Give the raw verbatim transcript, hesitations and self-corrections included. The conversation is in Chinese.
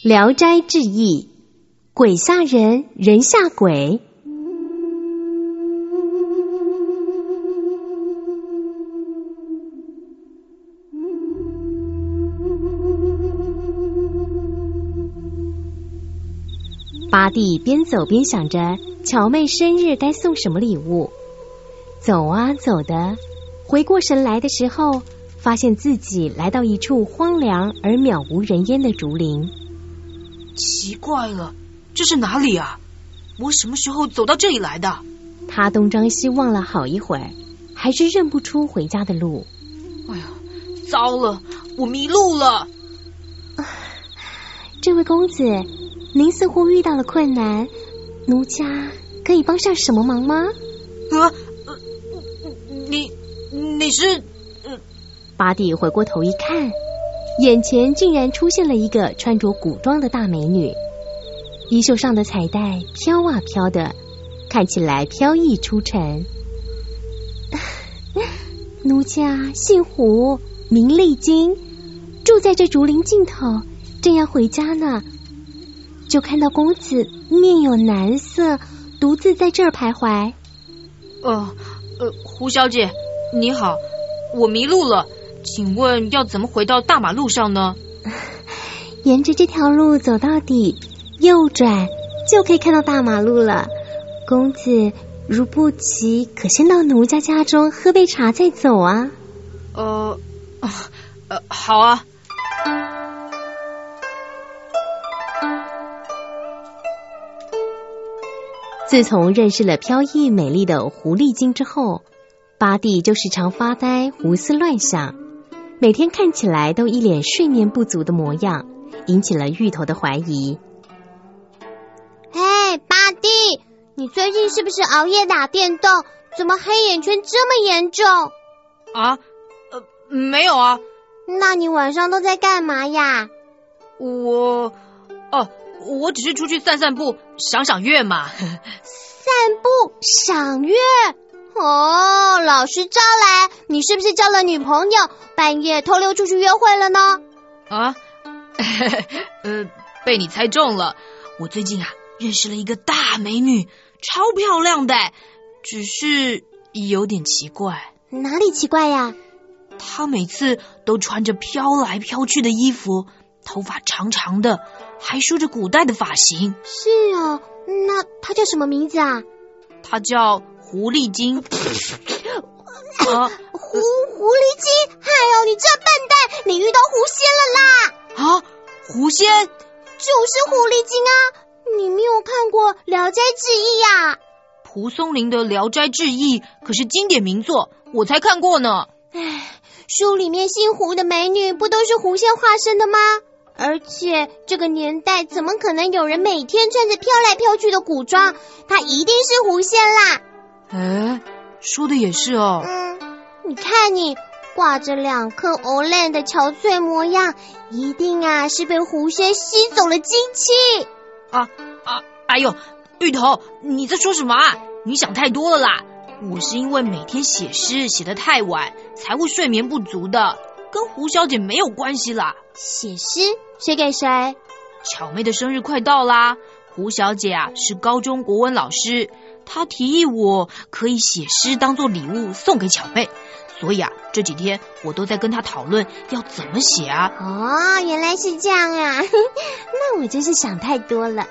聊斋志异，鬼吓人，人吓鬼。八弟边走边想着巧妹生日该送什么礼物，走啊走的，回过神来的时候，发现自己来到一处荒凉而渺无人烟的竹林。 奇怪了，这是哪里啊？我什么时候走到这里来的？ 他东张西望了好一会儿，还是认不出回家的路。 哎呀，糟了，我迷路了！ 啊，这位公子，您似乎遇到了困难，奴家可以帮上什么忙吗？ 啊，呃，你你是……呃， 八弟回过头一看，眼前竟然出现了一个穿着古装的大美女，衣袖上的彩带飘啊飘的，看起来飘逸出尘。奴家姓胡，名丽晶，住在这竹林尽头，正要回家呢，就看到公子面有难色，独自在这儿徘徊。 呃呃，胡小姐，你好，我迷路了，请问要怎么回到大马路上呢？ 沿着这条路走到底，右转就可以看到大马路了。公子如不急，可先到奴家家中喝杯茶再走啊。 呃呃，好啊。 自从认识了飘逸美丽的狐狸精之后，八弟就时常发呆，胡思乱想，每天看起来都一脸睡眠不足的模样，引起了芋头的怀疑。 嘿，八弟，你最近是不是熬夜打电动？怎么黑眼圈这么严重？ 啊，呃，没有啊。 那你晚上都在干嘛呀？ 我，哦，我只是出去散散步，赏赏月嘛。 散步赏月？哦，老师招来，你是不是交了女朋友，半夜偷溜出去约会了呢？ 啊，呃，被你猜中了。我最近啊认识了一个大美女，超漂亮的，只是有点奇怪。 哪里奇怪呀？ 她每次都穿着飘来飘去的衣服，头发长长的，还梳着古代的发型。 是哦，那她叫什么名字啊？ 她叫狐狸精。啊， 狐狐狸精！哎呦，你这笨蛋，你遇到狐仙了啦！ 啊，狐仙？ 就是狐狸精啊！你没有看过《聊斋志异》呀？ 蒲松龄的《聊斋志异》可是经典名作，我才看过呢。 唉，书里面姓胡的美女不都是狐仙化身的吗？而且这个年代怎么可能有人每天穿着飘来飘去的古装？她一定是狐仙啦！ 哎，说的也是哦。 嗯，你看你挂着两颗欧烂的憔悴模样，一定啊是被狐仙吸走了精气。 啊啊！哎呦，芋头，你在说什么啊？你想太多了啦！我是因为每天写诗写得太晚，才会睡眠不足的，跟胡小姐没有关系啦。 写诗？写给谁？ 巧妹的生日快到啦，胡小姐啊是高中国文老师，她提议我可以写诗当做礼物送给巧妹，所以啊这几天我都在跟她讨论要怎么写啊。 哦，原来是这样啊，那我真是想太多了。